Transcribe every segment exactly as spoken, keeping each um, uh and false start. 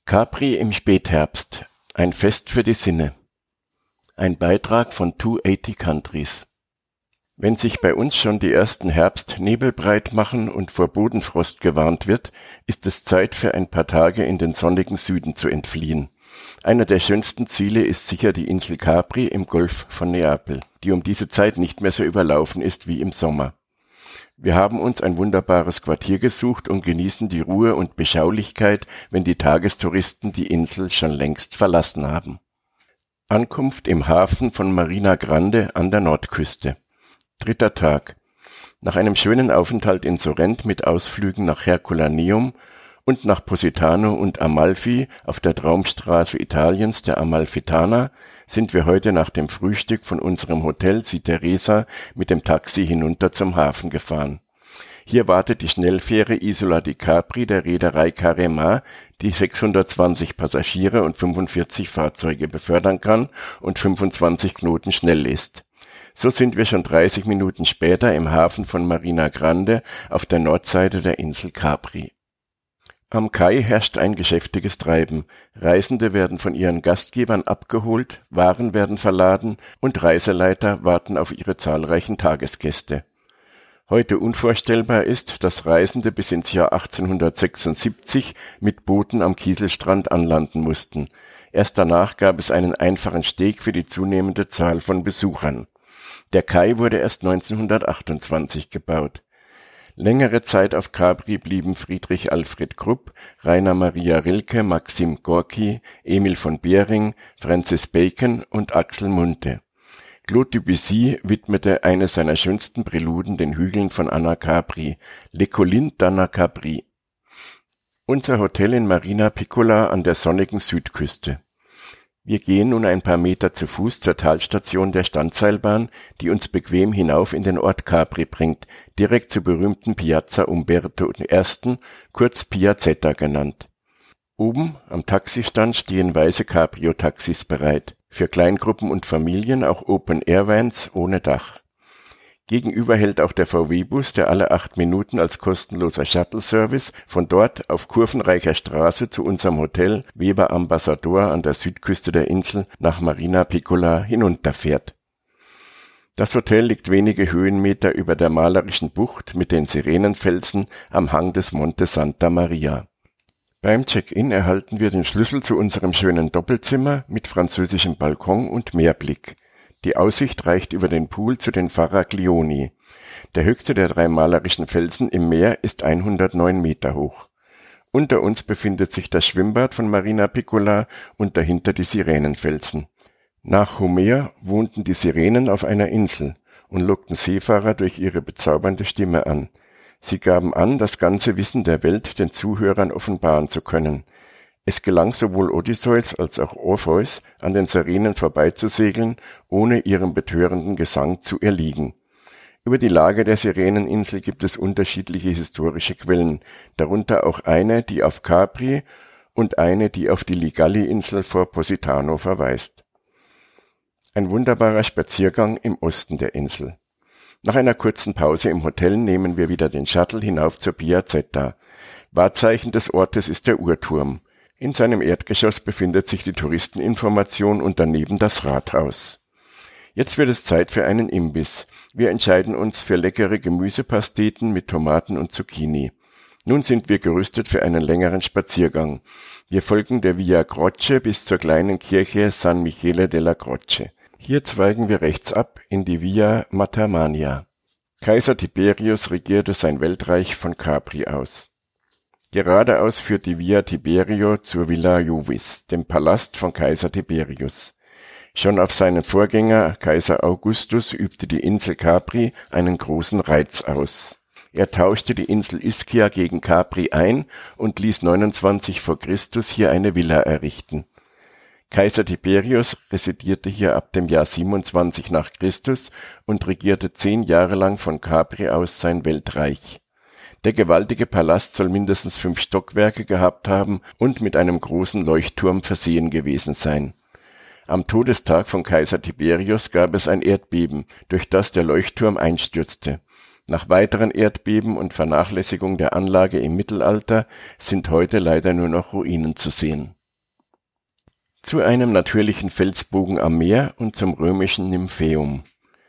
Capri im Spätherbst – ein Fest für die Sinne. Ein Beitrag von zweihundertachtzig Countries. Wenn sich bei uns schon die ersten Herbstnebel breit machen und vor Bodenfrost gewarnt wird, ist es Zeit für ein paar Tage in den sonnigen Süden zu entfliehen. Einer der schönsten Ziele ist sicher die Insel Capri im Golf von Neapel, die um diese Zeit nicht mehr so überlaufen ist wie im Sommer. Wir haben uns ein wunderbares Quartier gesucht und genießen die Ruhe und Beschaulichkeit, wenn die Tagestouristen die Insel schon längst verlassen haben. Ankunft im Hafen von Marina Grande an der Nordküste. Dritter Tag. Nach einem schönen Aufenthalt in Sorrent mit Ausflügen nach Herculaneum und nach Positano und Amalfi auf der Traumstraße Italiens, der Amalfitana, sind wir heute nach dem Frühstück von unserem Hotel Si Teresa mit dem Taxi hinunter zum Hafen gefahren. Hier wartet die Schnellfähre Isola di Capri der Reederei Carema, die sechshundertzwanzig Passagiere und fünfundvierzig Fahrzeuge befördern kann und fünfundzwanzig Knoten schnell ist. So sind wir schon dreißig Minuten später im Hafen von Marina Grande auf der Nordseite der Insel Capri. Am Kai herrscht ein geschäftiges Treiben. Reisende werden von ihren Gastgebern abgeholt, Waren werden verladen und Reiseleiter warten auf ihre zahlreichen Tagesgäste. Heute unvorstellbar ist, dass Reisende bis ins Jahr achtzehnhundertsechsundsiebzig mit Booten am Kieselstrand anlanden mussten. Erst danach gab es einen einfachen Steg für die zunehmende Zahl von Besuchern. Der Kai wurde erst neunzehnhundertachtundzwanzig gebaut. Längere Zeit auf Capri blieben Friedrich Alfred Krupp, Rainer Maria Rilke, Maxim Gorki, Emil von Behring, Francis Bacon und Axel Munthe. Claude Debussy widmete eine seiner schönsten Präluden den Hügeln von Anacapri, Les Collines d'Anacapri. Unser Hotel in Marina Piccola an der sonnigen Südküste. Wir gehen nun ein paar Meter zu Fuß zur Talstation der Standseilbahn, die uns bequem hinauf in den Ort Capri bringt, direkt zur berühmten Piazza Umberto I., kurz Piazzetta genannt. Oben am Taxistand stehen weiße Cabrio-Taxis bereit, für Kleingruppen und Familien auch Open-Air-Vans ohne Dach. Gegenüber hält auch der V W-Bus, der alle acht Minuten als kostenloser Shuttle-Service von dort auf kurvenreicher Straße zu unserem Hotel Weber Ambassador an der Südküste der Insel nach Marina Piccola hinunterfährt. Das Hotel liegt wenige Höhenmeter über der malerischen Bucht mit den Sirenenfelsen am Hang des Monte Santa Maria. Beim Check-in erhalten wir den Schlüssel zu unserem schönen Doppelzimmer mit französischem Balkon und Meerblick. Die Aussicht reicht über den Pool zu den Faraglioni. Der höchste der drei malerischen Felsen im Meer ist hundertneun Meter hoch. Unter uns befindet sich das Schwimmbad von Marina Piccola und dahinter die Sirenenfelsen. Nach Homer wohnten die Sirenen auf einer Insel und lockten Seefahrer durch ihre bezaubernde Stimme an. Sie gaben an, das ganze Wissen der Welt den Zuhörern offenbaren zu können. Es gelang sowohl Odysseus als auch Orpheus, an den Sirenen vorbeizusegeln, ohne ihrem betörenden Gesang zu erliegen. Über die Lage der Sireneninsel gibt es unterschiedliche historische Quellen, darunter auch eine, die auf Capri und eine, die auf die Ligalli-Insel vor Positano verweist. Ein wunderbarer Spaziergang im Osten der Insel. Nach einer kurzen Pause im Hotel nehmen wir wieder den Shuttle hinauf zur Piazzetta. Wahrzeichen des Ortes ist der Uhrturm. In seinem Erdgeschoss befindet sich die Touristeninformation und daneben das Rathaus. Jetzt wird es Zeit für einen Imbiss. Wir entscheiden uns für leckere Gemüsepasteten mit Tomaten und Zucchini. Nun sind wir gerüstet für einen längeren Spaziergang. Wir folgen der Via Croce bis zur kleinen Kirche San Michele della Croce. Hier zweigen wir rechts ab in die Via Matamania. Kaiser Tiberius regierte sein Weltreich von Capri aus. Geradeaus führt die Via Tiberio zur Villa Jovis, dem Palast von Kaiser Tiberius. Schon auf seinen Vorgänger Kaiser Augustus übte die Insel Capri einen großen Reiz aus. Er tauschte die Insel Ischia gegen Capri ein und ließ neunundzwanzig vor Christus hier eine Villa errichten. Kaiser Tiberius residierte hier ab dem Jahr siebenundzwanzig nach Christus und regierte zehn Jahre lang von Capri aus sein Weltreich. Der gewaltige Palast soll mindestens fünf Stockwerke gehabt haben und mit einem großen Leuchtturm versehen gewesen sein. Am Todestag von Kaiser Tiberius gab es ein Erdbeben, durch das der Leuchtturm einstürzte. Nach weiteren Erdbeben und Vernachlässigung der Anlage im Mittelalter sind heute leider nur noch Ruinen zu sehen. zu einem natürlichen Felsbogen am Meer und zum römischen Nymphaeum.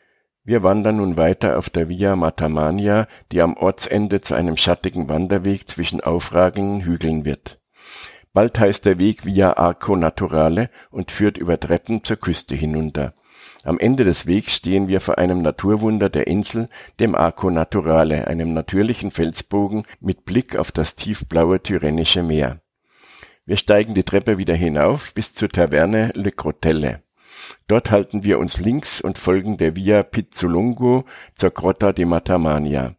Wir wandern nun weiter auf der Via Martamania, die am Ortsende zu einem schattigen Wanderweg zwischen aufragenden Hügeln wird. Bald heißt der Weg Via Arco Naturale und führt über Treppen zur Küste hinunter. Am Ende des Wegs stehen wir vor einem Naturwunder der Insel, dem Arco Naturale, einem natürlichen Felsbogen mit Blick auf das tiefblaue Tyrrhenische Meer. Wir steigen die Treppe wieder hinauf bis zur Taverne Le Crotelle. Dort halten wir uns links und folgen der Via Pizzolungo zur Grotta di Martamania.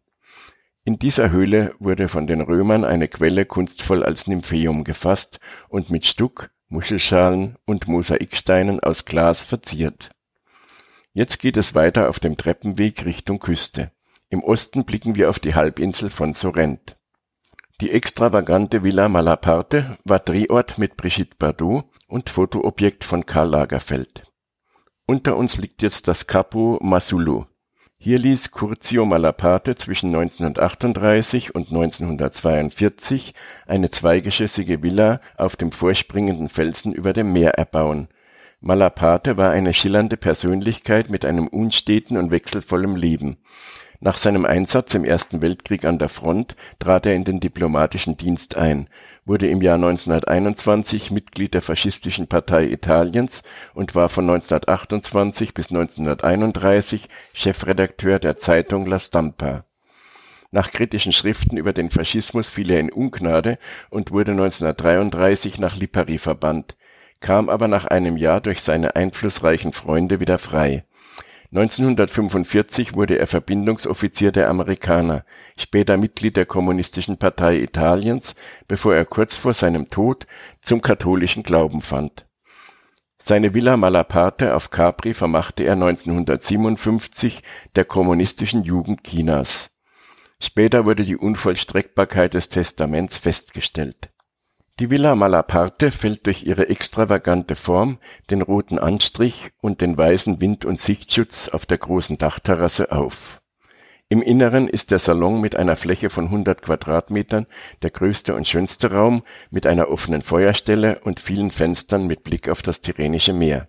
In dieser Höhle wurde von den Römern eine Quelle kunstvoll als Nymphaeum gefasst und mit Stuck, Muschelschalen und Mosaiksteinen aus Glas verziert. Jetzt geht es weiter auf dem Treppenweg Richtung Küste. Im Osten blicken wir auf die Halbinsel von Sorrent. Die extravagante Villa Malaparte war Drehort mit Brigitte Bardot und Fotoobjekt von Karl Lagerfeld. Unter uns liegt jetzt das Capo Masullo. Hier ließ Curzio Malaparte zwischen neunzehnhundertachtunddreißig und neunzehnhundertzweiundvierzig eine zweigeschossige Villa auf dem vorspringenden Felsen über dem Meer erbauen. Malaparte war eine schillernde Persönlichkeit mit einem unsteten und wechselvollen Leben. Nach seinem Einsatz im Ersten Weltkrieg an der Front trat er in den diplomatischen Dienst ein, wurde im Jahr neunzehnhunderteinundzwanzig Mitglied der Faschistischen Partei Italiens und war von neunzehnhundertachtundzwanzig bis neunzehnhunderteinunddreißig Chefredakteur der Zeitung La Stampa. Nach kritischen Schriften über den Faschismus fiel er in Ungnade und wurde neunzehnhundertdreiunddreißig nach Lipari verbannt, kam aber nach einem Jahr durch seine einflussreichen Freunde wieder frei. neunzehnhundertfünfundvierzig wurde er Verbindungsoffizier der Amerikaner, später Mitglied der Kommunistischen Partei Italiens, bevor er kurz vor seinem Tod zum katholischen Glauben fand. Seine Villa Malaparte auf Capri vermachte er neunzehnhundertsiebenundfünfzig der kommunistischen Jugend Chinas. Später wurde die Unvollstreckbarkeit des Testaments festgestellt. Die Villa Malaparte fällt durch ihre extravagante Form, den roten Anstrich und den weißen Wind- und Sichtschutz auf der großen Dachterrasse auf. Im Inneren ist der Salon mit einer Fläche von hundert Quadratmetern der größte und schönste Raum mit einer offenen Feuerstelle und vielen Fenstern mit Blick auf das Tyrrhenische Meer.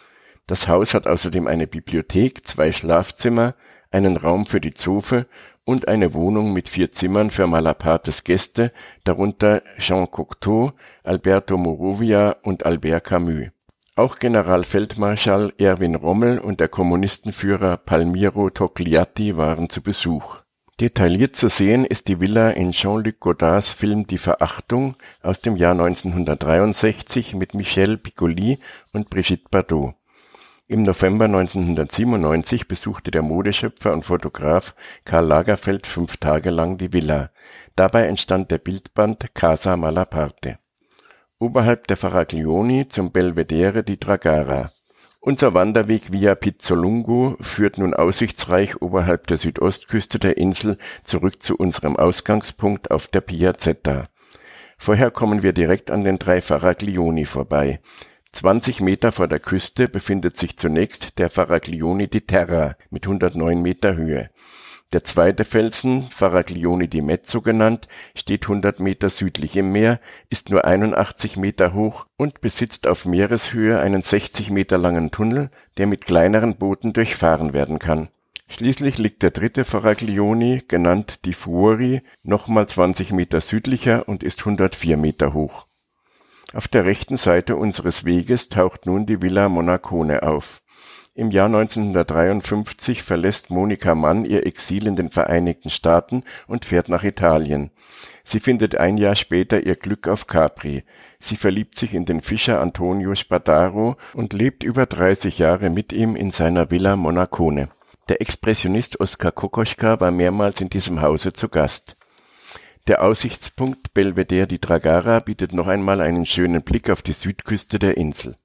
Das Haus hat außerdem eine Bibliothek, zwei Schlafzimmer, einen Raum für die Zofe und eine Wohnung mit vier Zimmern für Malapartes Gäste, darunter Jean Cocteau, Alberto Moravia und Albert Camus. Auch Generalfeldmarschall Erwin Rommel und der Kommunistenführer Palmiro Togliatti waren zu Besuch. Detailliert zu sehen ist die Villa in Jean-Luc Godards Film Die Verachtung aus dem Jahr neunzehnhundertdreiundsechzig mit Michel Piccoli und Brigitte Bardot. Im November neunzehnhundertsiebenundneunzig besuchte der Modeschöpfer und Fotograf Karl Lagerfeld fünf Tage lang die Villa. Dabei entstand der Bildband Casa Malaparte. Oberhalb der Faraglioni zum Belvedere di Dragara. Unser Wanderweg via Pizzolungo führt nun aussichtsreich oberhalb der Südostküste der Insel zurück zu unserem Ausgangspunkt auf der Piazzetta. Vorher kommen wir direkt an den drei Faraglioni vorbei. zwanzig Meter vor der Küste befindet sich zunächst der Faraglioni di Terra mit hundertneun Meter Höhe. Der zweite Felsen, Faraglioni di Mezzo genannt, steht hundert Meter südlich im Meer, ist nur einundachtzig Meter hoch und besitzt auf Meereshöhe einen sechzig Meter langen Tunnel, der mit kleineren Booten durchfahren werden kann. Schließlich liegt der dritte Faraglioni, genannt di Fuori, nochmal zwanzig Meter südlicher und ist hundertvier Meter hoch. Auf der rechten Seite unseres Weges taucht nun die Villa Monacone auf. Im Jahr neunzehnhundertdreiundfünfzig verlässt Monika Mann ihr Exil in den Vereinigten Staaten und fährt nach Italien. Sie findet ein Jahr später ihr Glück auf Capri. Sie verliebt sich in den Fischer Antonio Spadaro und lebt über dreißig Jahre mit ihm in seiner Villa Monacone. Der Expressionist Oskar Kokoschka war mehrmals in diesem Hause zu Gast. Der Aussichtspunkt Belvedere di Dragara bietet noch einmal einen schönen Blick auf die Südküste der Insel.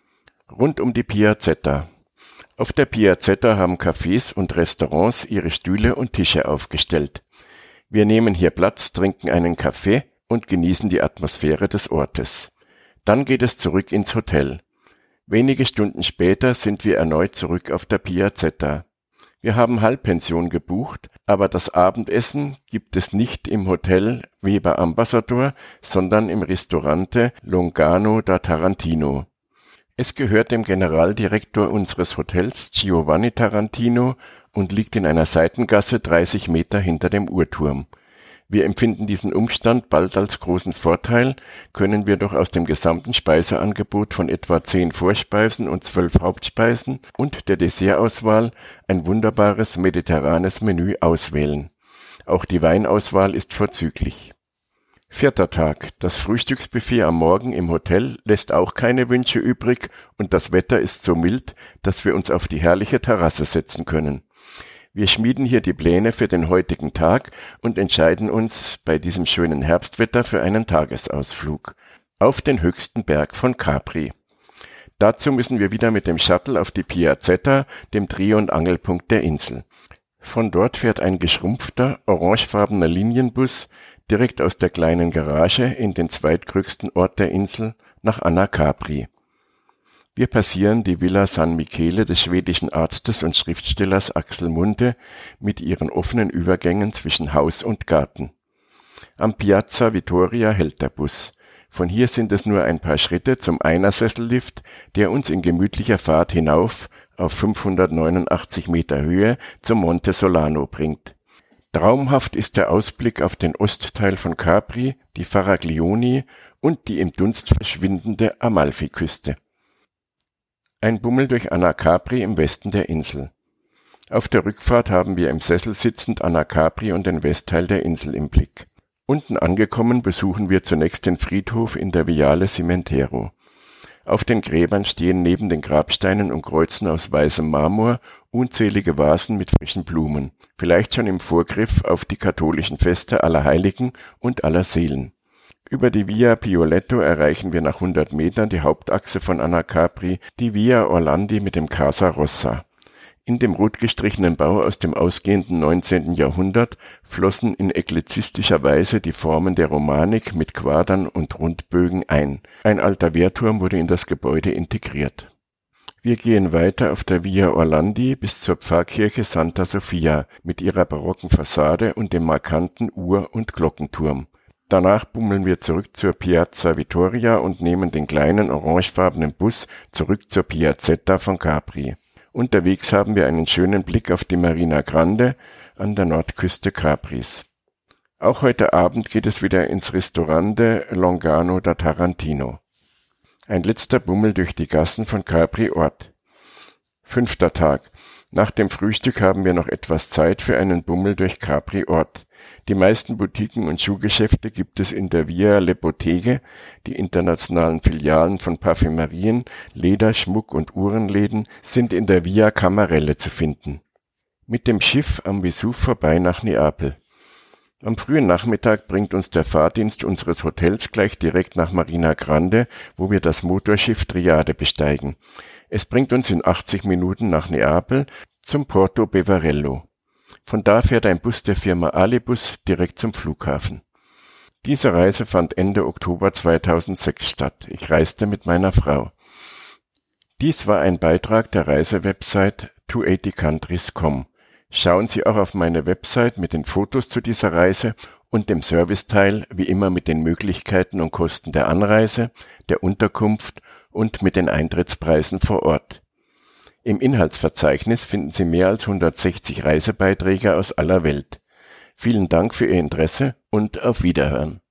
Rund um die Piazzetta. Auf der Piazzetta haben Cafés und Restaurants ihre Stühle und Tische aufgestellt. Wir nehmen hier Platz, trinken einen Kaffee und genießen die Atmosphäre des Ortes. Dann geht es zurück ins Hotel. Wenige Stunden später sind wir erneut zurück auf der Piazzetta. Wir haben Halbpension gebucht, aber das Abendessen gibt es nicht im Hotel Weber Ambassador, sondern im Ristorante Longano da Tarantino. Es gehört dem Generaldirektor unseres Hotels, Giovanni Tarantino, und liegt in einer Seitengasse dreißig Meter hinter dem Uhrturm. Wir empfinden diesen Umstand bald als großen Vorteil, können wir doch aus dem gesamten Speiseangebot von etwa zehn Vorspeisen und zwölf Hauptspeisen und der Dessertauswahl ein wunderbares mediterranes Menü auswählen. Auch die Weinauswahl ist vorzüglich. Vierter Tag. Das Frühstücksbuffet am Morgen im Hotel lässt auch keine Wünsche übrig und das Wetter ist so mild, dass wir uns auf die herrliche Terrasse setzen können. Wir schmieden hier die Pläne für den heutigen Tag und entscheiden uns bei diesem schönen Herbstwetter für einen Tagesausflug auf den höchsten Berg von Capri. Dazu müssen wir wieder mit dem Shuttle auf die Piazzetta, dem Dreh- und Angelpunkt der Insel. Von dort fährt ein geschrumpfter, orangefarbener Linienbus direkt aus der kleinen Garage in den zweitgrößten Ort der Insel nach Anacapri. Wir passieren die Villa San Michele des schwedischen Arztes und Schriftstellers Axel Munthe mit ihren offenen Übergängen zwischen Haus und Garten. Am Piazza Vittoria hält der Bus. Von hier sind es nur ein paar Schritte zum Einersessellift, der uns in gemütlicher Fahrt hinauf auf fünfhundertneunundachtzig Meter Höhe zum Monte Solano bringt. Traumhaft ist der Ausblick auf den Ostteil von Capri, die Faraglioni und die im Dunst verschwindende Amalfiküste. Ein Bummel durch Anacapri im Westen der Insel. Auf der Rückfahrt haben wir im Sessel sitzend Anacapri und den Westteil der Insel im Blick. Unten angekommen besuchen wir zunächst den Friedhof in der Viale Cimentero. Auf den Gräbern stehen neben den Grabsteinen und Kreuzen aus weißem Marmor unzählige Vasen mit frischen Blumen, vielleicht schon im Vorgriff auf die katholischen Feste aller Heiligen und aller Seelen. Über die Via Pioletto erreichen wir nach hundert Metern die Hauptachse von Anacapri, die Via Orlandi mit dem Casa Rossa. In dem rot gestrichenen Bau aus dem ausgehenden neunzehnten Jahrhundert flossen in eklerzistischer Weise die Formen der Romanik mit Quadern und Rundbögen ein. Ein alter Wehrturm wurde in das Gebäude integriert. Wir gehen weiter auf der Via Orlandi bis zur Pfarrkirche Santa Sofia mit ihrer barocken Fassade und dem markanten Uhr- und Glockenturm. Danach bummeln wir zurück zur Piazza Vittoria und nehmen den kleinen orangefarbenen Bus zurück zur Piazzetta von Capri. Unterwegs haben wir einen schönen Blick auf die Marina Grande an der Nordküste Capris. Auch heute Abend geht es wieder ins Ristorante Longano da Tarantino. Ein letzter Bummel durch die Gassen von Capri Ort. Fünfter Tag. Nach dem Frühstück haben wir noch etwas Zeit für einen Bummel durch Capri Ort. Die meisten Boutiquen und Schuhgeschäfte gibt es in der Via Le Botteghe, die internationalen Filialen von Parfümerien, Leder-, Schmuck- und Uhrenläden sind in der Via Camarelle zu finden. Mit dem Schiff am Vesuv vorbei nach Neapel. Am frühen Nachmittag bringt uns der Fahrdienst unseres Hotels gleich direkt nach Marina Grande, wo wir das Motorschiff Triade besteigen. Es bringt uns in achtzig Minuten nach Neapel zum Porto Bevarello. Von da fährt ein Bus der Firma Alibus direkt zum Flughafen. Diese Reise fand Ende Oktober zweitausendsechs statt. Ich reiste mit meiner Frau. Dies war ein Beitrag der Reisewebsite zweihundertachtzig countries punkt com. Schauen Sie auch auf meine Website mit den Fotos zu dieser Reise und dem Serviceteil, wie immer mit den Möglichkeiten und Kosten der Anreise, der Unterkunft und mit den Eintrittspreisen vor Ort. Im Inhaltsverzeichnis finden Sie mehr als hundertsechzig Reisebeiträge aus aller Welt. Vielen Dank für Ihr Interesse und auf Wiederhören.